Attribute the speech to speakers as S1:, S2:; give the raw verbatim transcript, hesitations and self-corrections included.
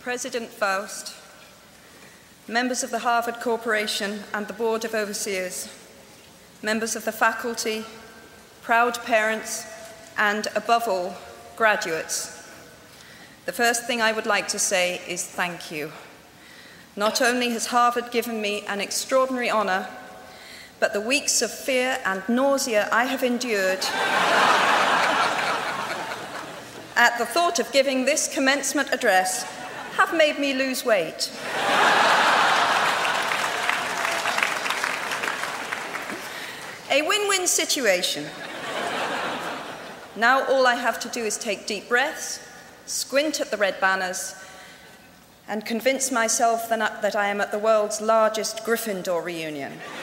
S1: President Faust, members of the Harvard Corporation and the Board of Overseers, members of the faculty, proud parents, and above all, graduates. The first thing I would like to say is thank you. Not only has Harvard given me an extraordinary honor, but the weeks of fear and nausea I have endured at the thought of giving this commencement address have made me lose weight. A win-win situation. Now all I have to do is take deep breaths, squint at the red banners, and convince myself that I am at the world's largest Gryffindor reunion.